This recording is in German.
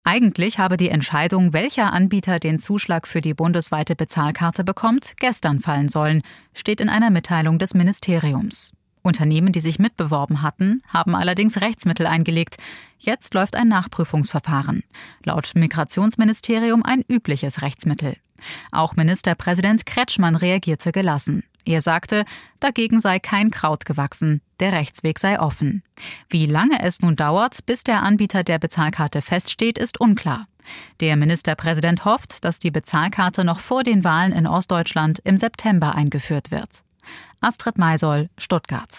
Eigentlich habe die Entscheidung, welcher Anbieter den Zuschlag für die bundesweite Bezahlkarte bekommt, gestern fallen sollen, steht in einer Mitteilung des Ministeriums. Unternehmen, die sich mitbeworben hatten, haben allerdings Rechtsmittel eingelegt. Jetzt läuft ein Nachprüfungsverfahren. Laut Migrationsministerium ein übliches Rechtsmittel. Auch Ministerpräsident Kretschmann reagierte gelassen. Er sagte, dagegen sei kein Kraut gewachsen, der Rechtsweg sei offen. Wie lange es nun dauert, bis der Anbieter der Bezahlkarte feststeht, ist unklar. Der Ministerpräsident hofft, dass die Bezahlkarte noch vor den Wahlen in Ostdeutschland im September eingeführt wird. Astrid Maisoll, Stuttgart.